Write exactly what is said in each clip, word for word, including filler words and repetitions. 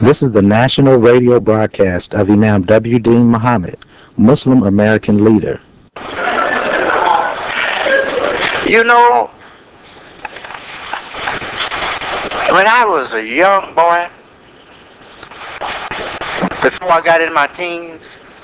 This is the national radio broadcast of Imam W. Deen Muhammad, Muslim American leader. You know, when I was a young boy, before I got in my teens,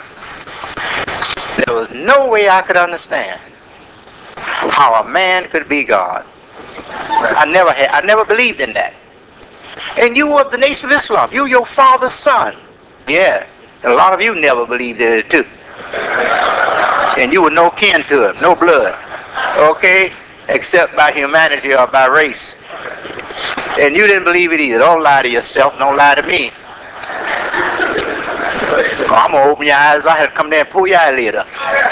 there was no way I could understand how a man could be God. I never had, I never believed in that. And you were of the Nation of Islam. You were your father's son. Yeah. And a lot of you never believed in it too. And you were no kin to him, no blood. Okay? Except by humanity or by race. And you didn't believe it either. Don't lie to yourself. Don't lie to me. Oh, I'm going to open your eyes. I had to come there and pull your eyelid up.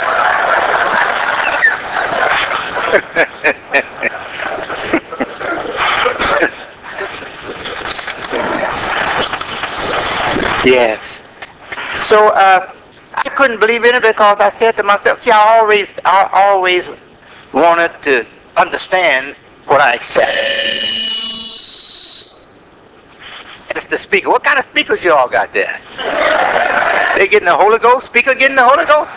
Yes. So uh, I couldn't believe in it because I said to myself, see, I always, I always wanted to understand what I accept. That's the speaker. What kind of speakers you all got there? They getting the Holy Ghost? Speaker getting the Holy Ghost?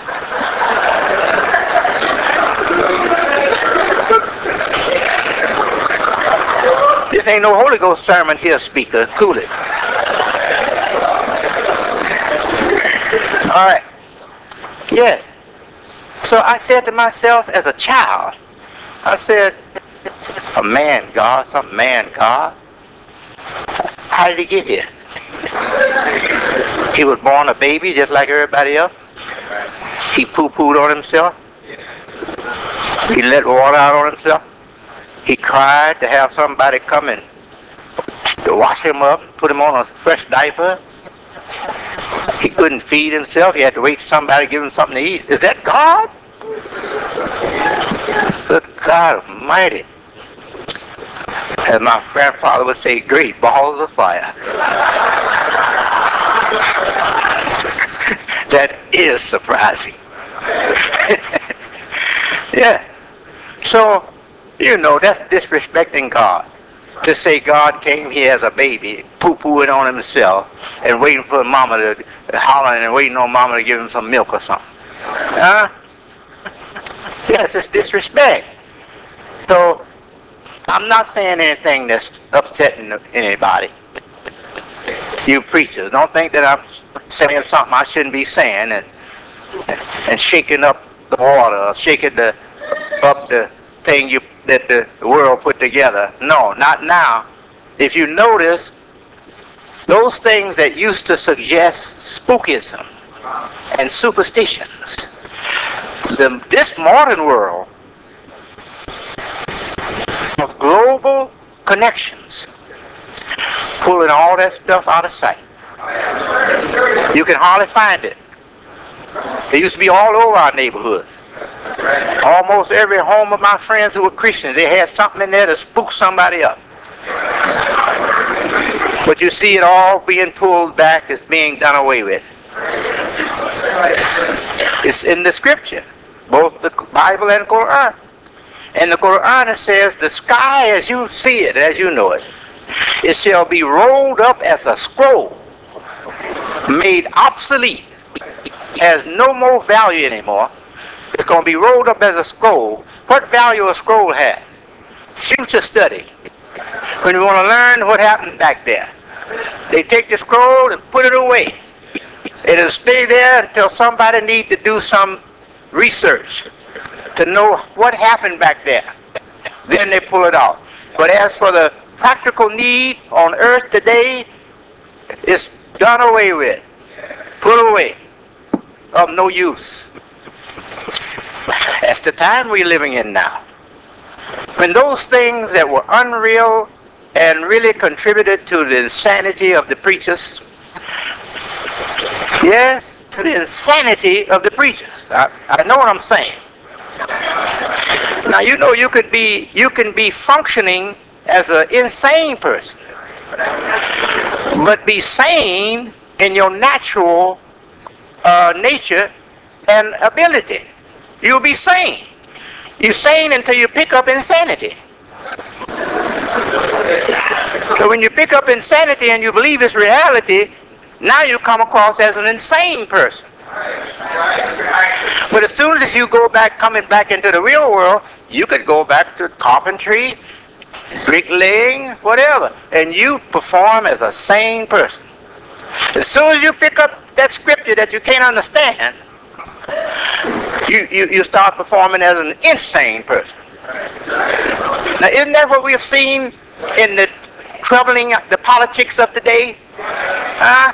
This ain't no Holy Ghost sermon here, speaker. Cool it. All right. Yes. So I said to myself as a child, I said, a man God, some man God. How did he get here? He was born a baby just like everybody else. He poo-pooed on himself. He let water out on himself. He cried to have somebody come in to wash him up, put him on a fresh diaper. He couldn't feed himself. He had to wait for somebody to give him something to eat. Is that God? Good God Almighty. As my grandfather would say, great balls of fire. That is surprising. Yeah. So, you know, that's disrespecting God. To say God came here as a baby, poo-pooing on himself, and waiting for mama to, hollering and waiting on mama to give him some milk or something. Huh? Yes, it's disrespect. So, I'm not saying anything that's upsetting anybody. You preachers, don't think that I'm saying something I shouldn't be saying and, and shaking up the water or shaking the, up the thing you, that the world put together. No, not now. If you notice, those things that used to suggest spookism and superstitions, the, this modern world of global connections, pulling all that stuff out of sight. You can hardly find it. It used to be all over our neighborhoods. Almost every home of my friends who were Christians, they had something in there to spook somebody up. But you see it all being pulled back, it's being done away with. It's in the scripture, both the Bible and the Quran. And the Quran says, the sky as you see it, as you know it, it shall be rolled up as a scroll, made obsolete, has no more value anymore. It's going to be rolled up as a scroll. What value a scroll has? Future study. When you want to learn what happened back there, they take the scroll and put it away. It'll stay there until somebody needs to do some research to know what happened back there. Then they pull it out. But as for the practical need on earth today, it's done away with. Put away. Of no use. That's the time we're living in now. When those things that were unreal and really contributed to the insanity of the preachers, yes, to the insanity of the preachers. I, I know what I'm saying. Now you know you could be you can be functioning as an insane person, but be sane in your natural uh, nature and ability. You'll be sane. You're sane until you pick up insanity. So when you pick up insanity and you believe it's reality, now you come across as an insane person. But as soon as you go back, coming back into the real world, you could go back to carpentry, bricklaying, whatever, and you perform as a sane person. As soon as you pick up that scripture that you can't understand, you, you, you start performing as an insane person. Now, isn't that what we've seen in the troubling, the politics of today? Huh?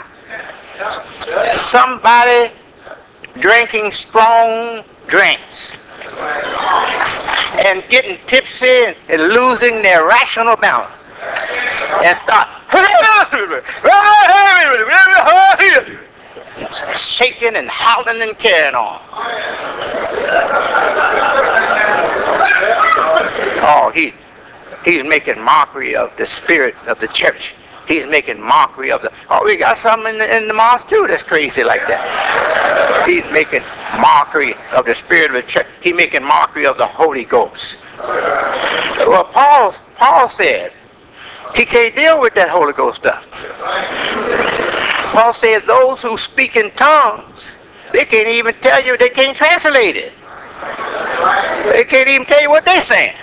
Somebody drinking strong drinks and getting tipsy and, and losing their rational balance and start shaking and howling and carrying on. Oh, he, he's making mockery of the spirit of the church. He's making mockery of the... Oh, we got some in the, in the mosque too that's crazy like that. He's making mockery of the spirit of the church. He's making mockery of the Holy Ghost. Well, Paul, Paul said he can't deal with that Holy Ghost stuff. Paul said those who speak in tongues, they can't even tell you, they can't translate it. They can't even tell you what they're saying.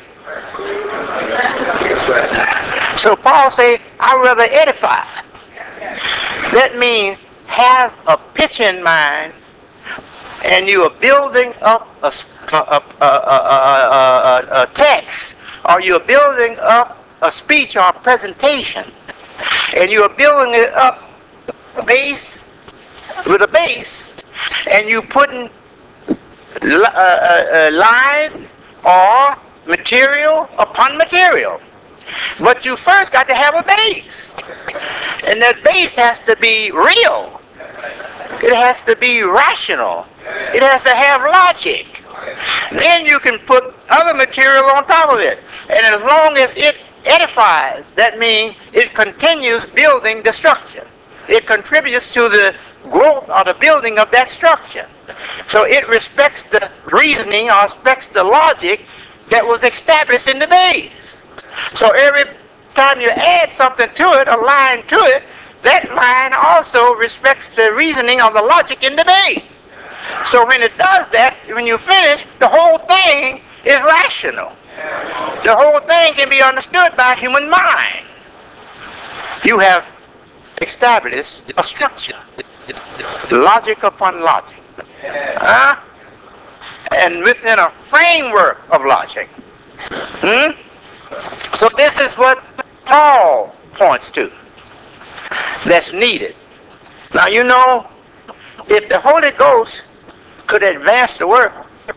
So Paul said, I'd rather edify. That means have a picture in mind, and you are building up a, a, a, a, a, a, a text, or you're building up a speech or a presentation, and you are building it up base with a base, and you putting uh, uh, line or material upon material. But you first got to have a base. And that base has to be real. It has to be rational. It has to have logic. Then you can put other material on top of it. And as long as it edifies, that means it continues building the structure. It contributes to the growth or the building of that structure. So it respects the reasoning or respects the logic that was established in the base. So every time you add something to it, a line to it, that line also respects the reasoning of the logic in the base. So when it does that, when you finish, the whole thing is rational. The whole thing can be understood by a human mind. You have established a structure. Logic upon logic. Huh? And within a framework of logic. Hmm? So this is what Paul points to. That's needed. Now you know, if the Holy Ghost could advance the work,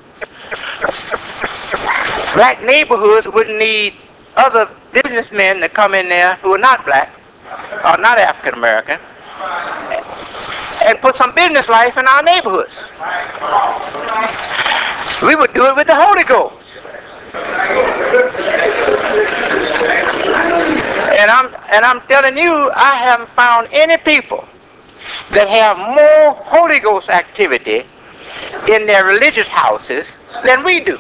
black neighborhoods wouldn't need other businessmen to come in there who are not black or not African American and put some business life in our neighborhoods. We would do it with the Holy Ghost. And I'm and I'm telling you, I haven't found any people that have more Holy Ghost activity in their religious houses than we do.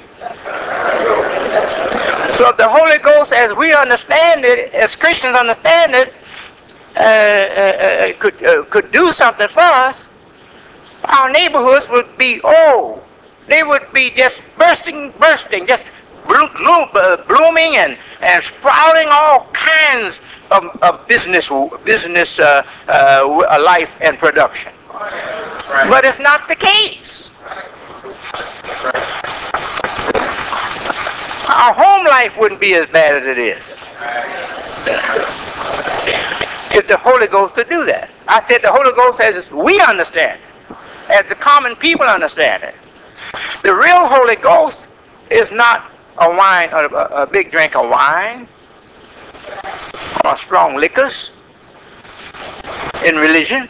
So if the Holy Ghost, as we understand it, as Christians understand it, uh, uh, uh, could uh, could do something for us, our neighborhoods would be oh, they would be just bursting, bursting, just bloom, bloom, uh, blooming and and sprouting all kinds of, of business business uh, uh, life and production. Right. But it's not the case. Our home life wouldn't be as bad as it is if the Holy Ghost could do that. I said the Holy Ghost as we understand it, as the common people understand it. The real Holy Ghost is not a wine, a, a big drink of wine, or strong liquors in religion.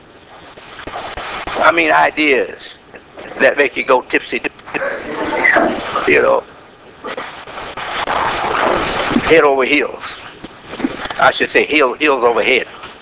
I mean ideas that make you go tipsy, you know, head over heels. I should say heel, heels over head.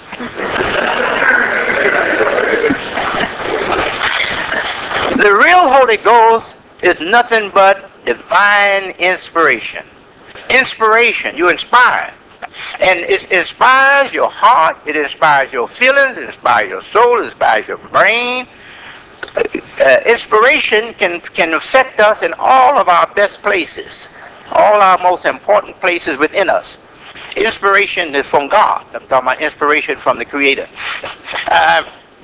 The real Holy Ghost is nothing but divine inspiration. Inspiration, you inspire. And it inspires your heart, it inspires your feelings, it inspires your soul, it inspires your brain. Uh, inspiration can, can affect us in all of our best places, all our most important places within us. Inspiration is from God. I'm talking about inspiration from the Creator. Uh,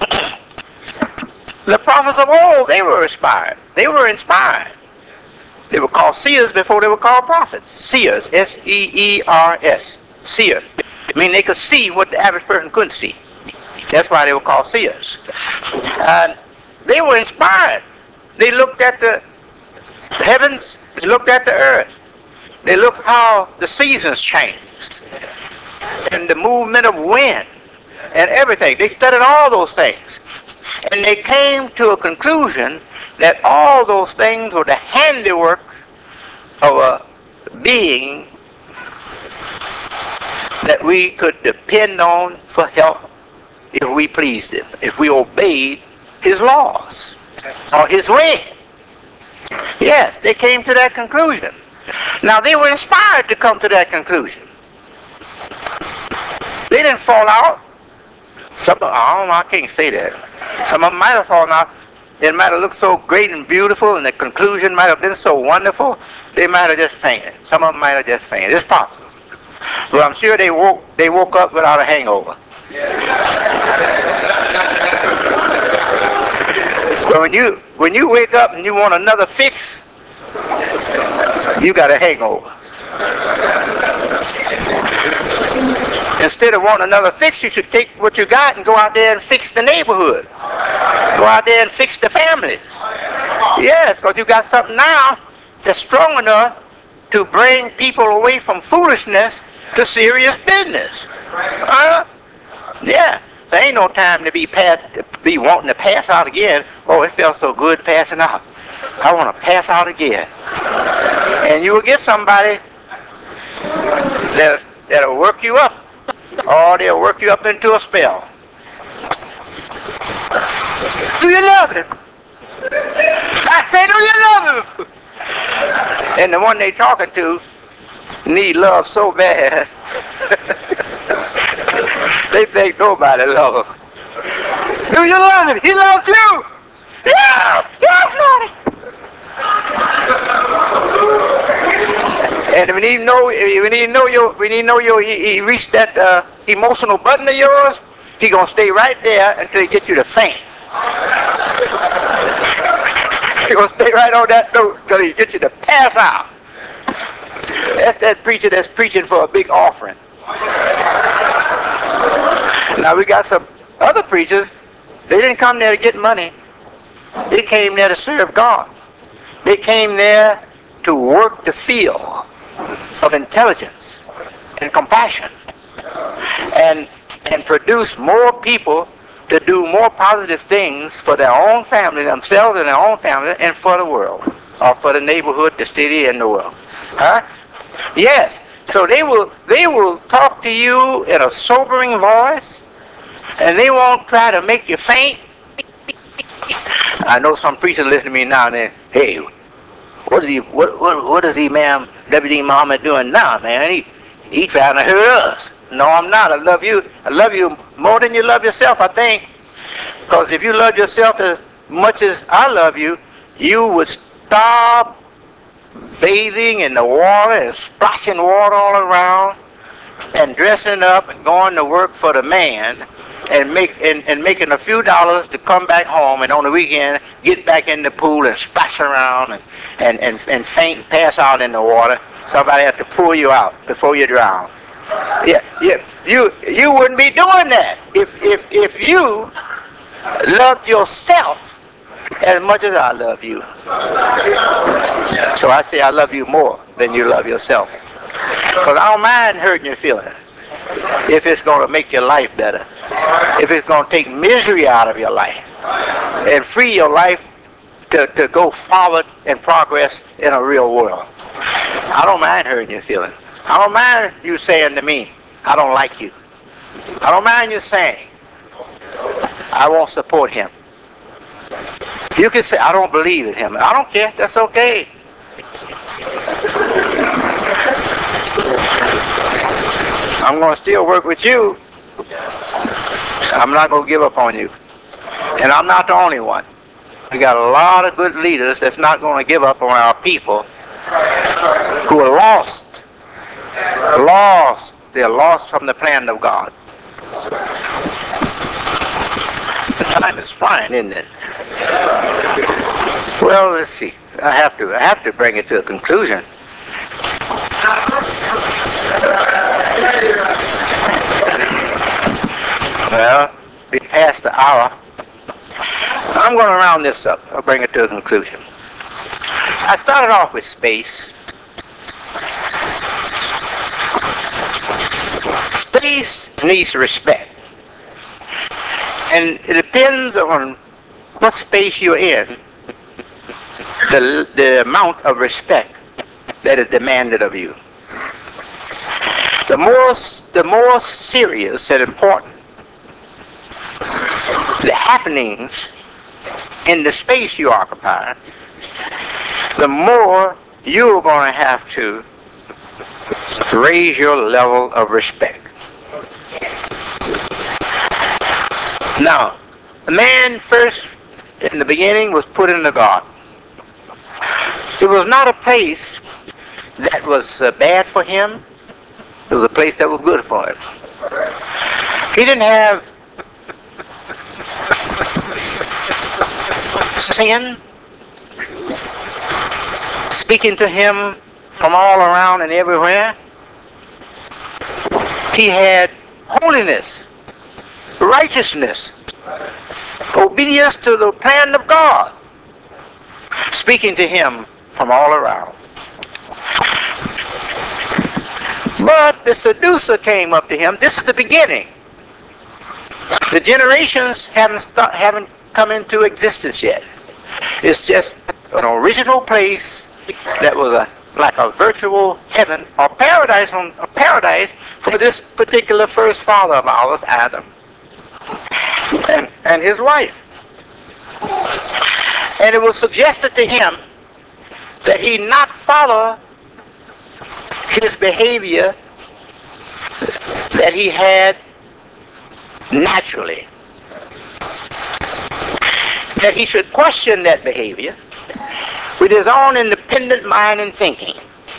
the prophets of old, they were inspired. They were inspired. They were called seers before they were called prophets. Seers, S E E R S, seers. I mean, they could see what the average person couldn't see. That's why they were called seers. Uh, they were inspired. They looked at the heavens, they looked at the earth. They looked how the seasons changed and the movement of wind and everything. They studied all those things. And they came to a conclusion that all those things were the handiwork of a being that we could depend on for help if we pleased him, if we obeyed his laws or his way. Yes, they came to that conclusion. Now, they were inspired to come to that conclusion. They didn't fall out. Some, I don't know, I can't say that. Some of them might have fallen out. It might have looked so great and beautiful, and the conclusion might have been so wonderful, they might have just fainted. Some of them might have just fainted. It's possible. But I'm sure they woke, they woke up without a hangover. But when you, when you wake up and you want another fix, you got a hangover. Instead of wanting another fix, you should take what you got and go out there and fix the neighborhood. Go out there and fix the families. Yes, because you got something now that's strong enough to bring people away from foolishness to serious business. Uh, yeah, there ain't no time to be pass, to be wanting to pass out again. Oh, it felt so good passing out. I want to pass out again. And you will get somebody that, that'll work you up. Or they'll work you up into a spell. Do you love him? I say, do you love him? And the one they talking to need love so bad. They think nobody love him. Do you love him? He loves you. Yes, yes, Lord. And when he know, when he know you, when he know you, he, he reached that uh, emotional button of yours, he gonna stay right there until he gets you to faint. He gonna stay right on that note until he gets you to pass out. That's that preacher that's preaching for a big offering. Now we got some other preachers. They didn't come there to get money. They came there to serve God. They came there to work the field of intelligence and compassion and and produce more people to do more positive things for their own family, themselves and their own family, and for the world, or for the neighborhood, the city, and the world. Huh? Yes. So they will they will talk to you in a sobering voice, and they won't try to make you faint. I know some preachers listen to me now and then. Hey, what is he? What what what is he, ma'am? W D Muhammad doing now, man? He he trying to hurt us. No, I'm not. I love you. I love you more than you love yourself, I think. Because if you love yourself as much as I love you, you would stop bathing in the water and splashing water all around and dressing up and going to work for the man and make and, and making a few dollars to come back home, and on the weekend get back in the pool and splash around and, and, and, and faint and pass out in the water. Somebody has to pull you out before you drown. Yeah, yeah. You you wouldn't be doing that if if if you loved yourself as much as I love you. So I say I love you more than you love yourself. Because I don't mind hurting your feelings if it's going to make your life better. If it's going to take misery out of your life and free your life to, to go forward and progress in a real world. I don't mind hurting your feelings. I don't mind you saying to me, I don't like you. I don't mind you saying, I won't support him. You can say, I don't believe in him. I don't care. That's okay. I'm going to still work with you. I'm not going to give up on you. And I'm not the only one. We got a lot of good leaders that's not going to give up on our people who are lost. Lost. They're lost from the plan of God. The time is flying, isn't it? Well, let's see. I have to. I have to bring it to a conclusion. Well, we passed the hour. I'm going to round this up. I'll bring it to a conclusion. I started off with space. Space needs respect. And it depends on what space you're in, the, the amount of respect that is demanded of you. The more, the more serious and important the happenings in the space you occupy, the more you're going to have to raise your level of respect. Now, man first, in the beginning, was put in the garden. It was not a place that was uh, bad for him. It was a place that was good for him. He didn't have sin speaking to him from all around and everywhere. He had holiness, righteousness, obedience to the plan of God speaking to him from all around. But the seducer came up to him. This is the beginning. The generations haven't start, haven't come into existence yet. It's just an original place that was a like a virtual heaven or paradise on a paradise for this particular first father of ours, Adam, and, and his wife. And it was suggested to him that he not follow his behavior that he had naturally. That he should question that behavior with his own independent mind and thinking.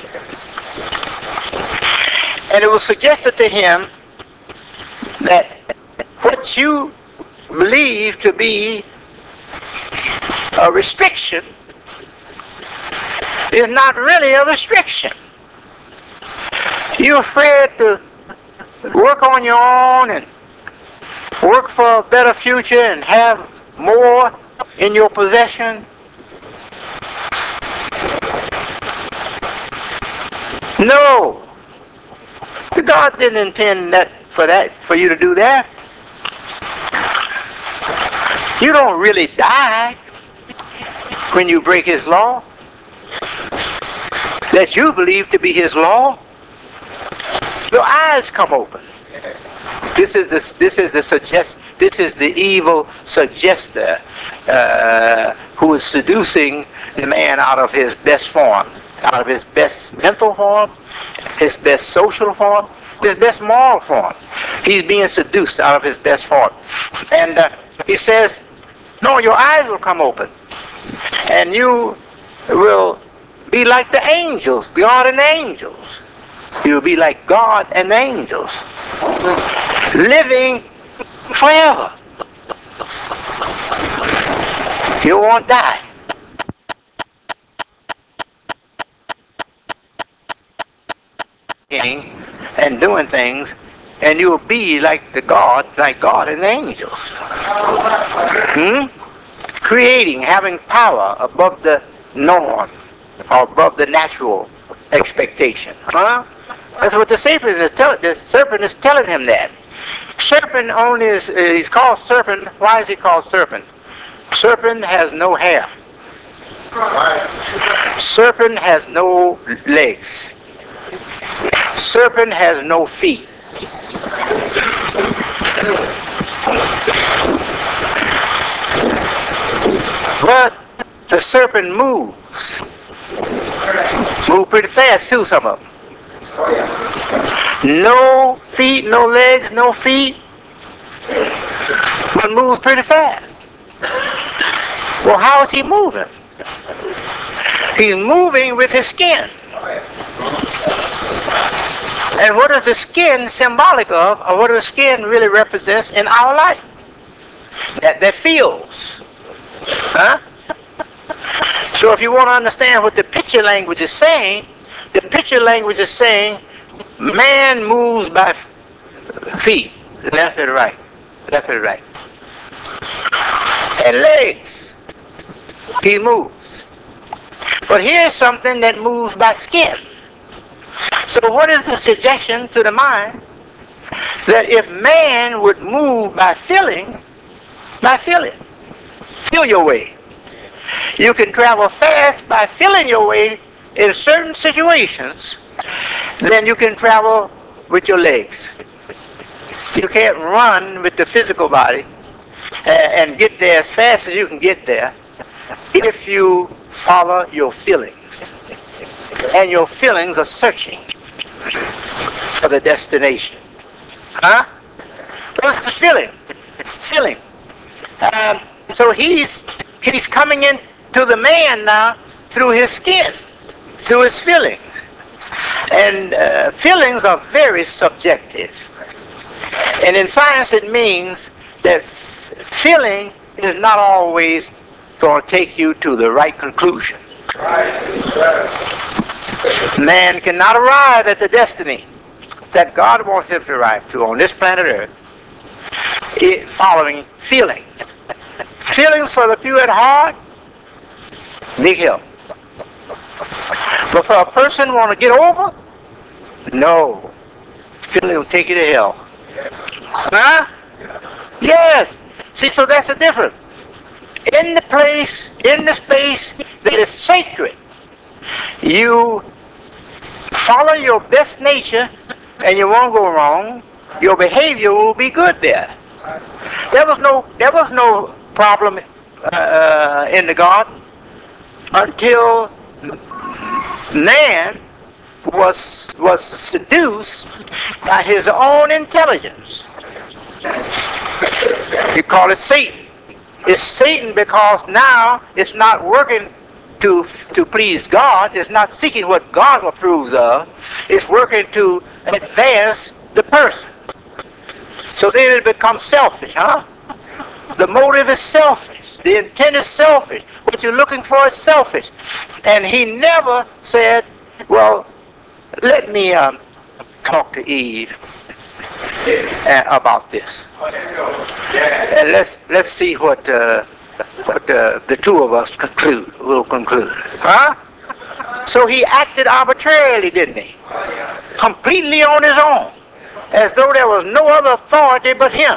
And it was suggested to him that what you believe to be a restriction is not really a restriction. You're afraid to work on your own and work for a better future and have more in your possession. No. God didn't intend that for that for you to do that. You don't really die when you break his law that you believe to be his law. Your eyes come open. This is the this is the suggest this is the evil suggester uh, who is seducing the man out of his best form, out of his best mental form, his best social form, his best moral form. He's being seduced out of his best form, and uh, he says, "No, your eyes will come open, and you will be like the angels, God and the angels. You'll be like God and the angels, living forever. You won't die." And doing things, and you'll be like the God, like God and the angels. Hmm? Creating, having power above the norm, or above the natural expectation. Huh? That's what the serpent is telling. The serpent is telling him that. Serpent only is uh, he's called serpent. Why is he called serpent? Serpent has no hair. Serpent has no legs. Serpent has no feet. But the serpent moves. Move pretty fast too, some of them. No feet, no legs, no feet, but moves pretty fast. Well, how is he moving? He's moving with his skin. And what is the skin symbolic of, or what the skin really represents in our life? That, that feels. Huh? So if you want to understand what the picture language is saying, the picture language is saying man moves by feet, left and right, left and right. And legs, he moves. But here's something that moves by skin. So what is the suggestion to the mind? That if man would move by feeling, by feeling, feel your way. You can travel fast by feeling your way in certain situations, then you can travel with your legs. You can't run with the physical body and get there as fast as you can get there if you follow your feelings. And your feelings are searching for the destination. Huh? What's the feeling? Feeling. Um, so he's he's coming into the man now through his skin, through his feelings. And uh, feelings are very subjective. And in science it means that feeling is not always going to take you to the right conclusion. Man cannot arrive at the destiny that God wants him to arrive to on this planet Earth it, following feelings. Feelings for the pure at heart, big help. But for a person who want to get over, no. Feeling will take you to hell. Huh? Yes. See, so that's the difference. In the place, in the space that is sacred, you follow your best nature and you won't go wrong. Your behavior will be good there. There was no, there was no problem uh, in the garden until man was was seduced by his own intelligence. You call it Satan. It's Satan because now it's not working to to please God. It's not seeking what God approves of. It's working to advance the person. So then it becomes selfish, huh? The motive is selfish. The intent is selfish. What you're looking for is selfish. And he never said, well, let me um, talk to Eve uh, about this. And let's let's see what uh, what uh, the two of us conclude. Will conclude, huh? So he acted arbitrarily, didn't he? Completely on his own, as though there was no other authority but him.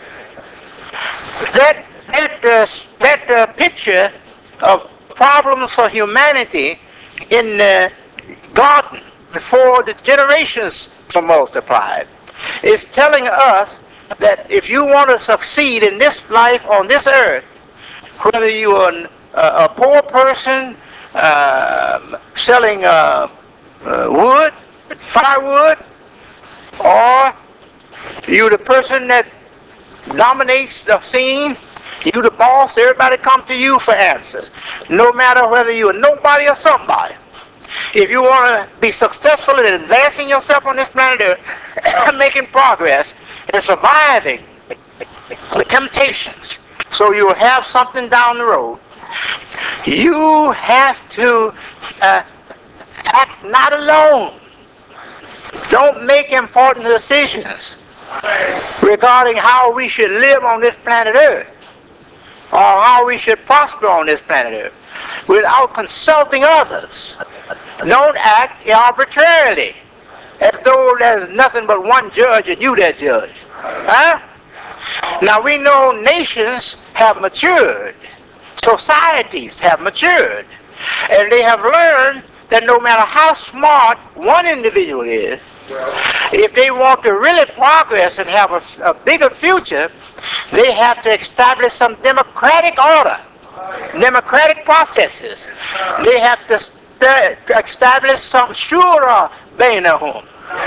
That that uh, that uh, picture of problems for humanity in the garden before the generations were multiplied is telling us that if you want to succeed in this life on this earth, whether you are an, uh, a poor person uh, selling uh, uh, wood, firewood, or you the person that dominates the scene, you the boss, everybody come to you for answers. No matter whether you're nobody or somebody. If you want to be successful in advancing yourself on this planet Earth, making progress, and surviving the temptations, so you'll have something down the road, you have to uh, act not alone. Don't make important decisions regarding how we should live on this planet Earth, or how we should prosper on this planet Earth, without consulting others. Don't act arbitrarily, as though there's nothing but one judge and you that judge. Huh? Now we know nations have matured, societies have matured, and they have learned that no matter how smart one individual is, if they want to really progress and have a, a bigger future, they have to establish some democratic order, democratic processes. They have to st- establish some shura bainahum.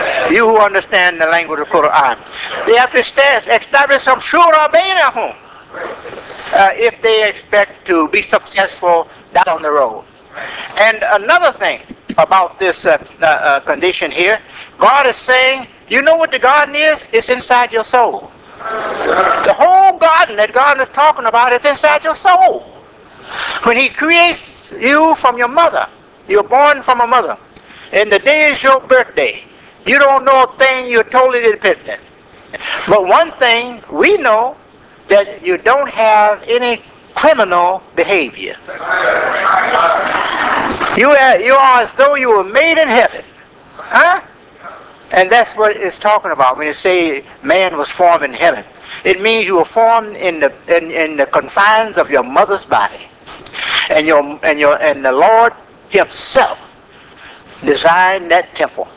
You who understand the language of Quran. They have to establish some shura bainahum uh, if they expect to be successful down the road. And another thing about this uh, uh, uh, condition here, God is saying, you know what the garden is? It's inside your soul. The whole garden that God is talking about is inside your soul. When he creates you from your mother, you're born from a mother, and the day is your birthday, you don't know a thing, you're totally dependent. But one thing we know, that you don't have any criminal behavior. You are, you are as though you were made in heaven. Huh? And that's what it's talking about when you say man was formed in heaven. It means you were formed in the in, in the confines of your mother's body. And your and your and the Lord himself designed that temple.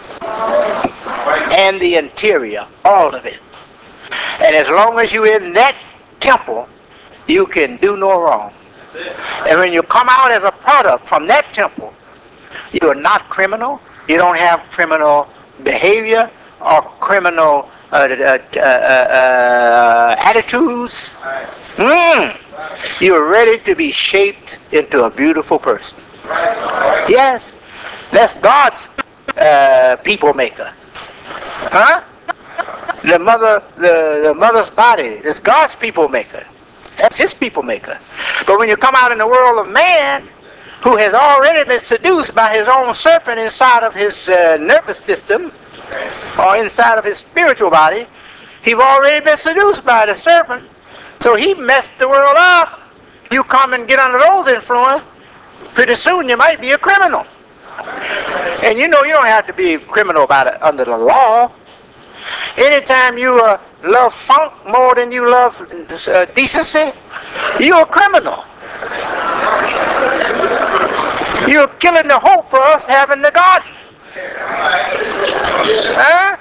And the interior, all of it. And as long as you're in that temple, you can do no wrong. And when you come out as a product from that temple, you are not criminal. You don't have criminal behavior or criminal uh, uh, uh, uh, attitudes. Mm. You're ready to be shaped into a beautiful person. Yes, that's God's uh, people maker. Huh? The mother, the, the mother's body is God's people maker. That's his people maker. But when you come out in the world of man, who has already been seduced by his own serpent inside of his uh, nervous system, or inside of his spiritual body, he's already been seduced by the serpent. So he messed the world up. You come and get under those influences, pretty soon you might be a criminal. And you know you don't have to be a criminal about it under the law. Anytime you uh, love funk more than you love uh, decency, you're a criminal. You're killing the hope for us having the garden. Huh?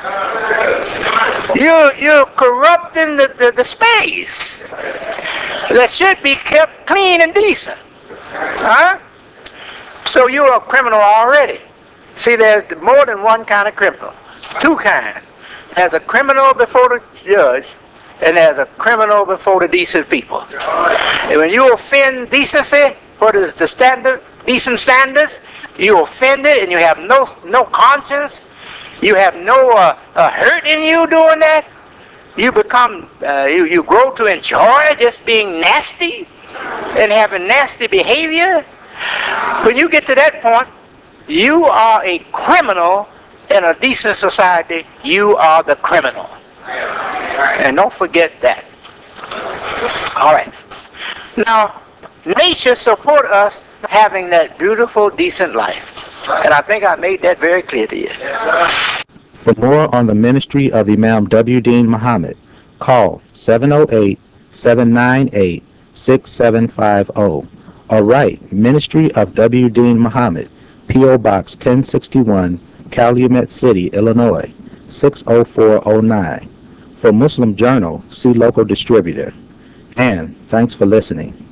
You're, you're corrupting the, the, the space that should be kept clean and decent. Huh? So you're a criminal already. See, there's more than one kind of criminal. Two kinds. There's a criminal before the judge, and there's a criminal before the decent people. And when you offend decency, what is the standard, decent standards, you offend it and you have no no conscience, you have no uh, uh, hurt in you doing that, you become, uh, you, you grow to enjoy just being nasty and having nasty behavior. When you get to that point, you are a criminal. In a decent society, you are the criminal. And don't forget that. All right. Now, nature support us having that beautiful, decent life. And I think I made that very clear to you. For more on the ministry of Imam W. Dean Muhammad, call seven oh eight, seven nine eight, six seven five zero or write Ministry of W. Dean Muhammad, P O. Box ten sixty-one, Calumet City, Illinois, six oh four oh nine. For Muslim Journal, see local distributor. And thanks for listening.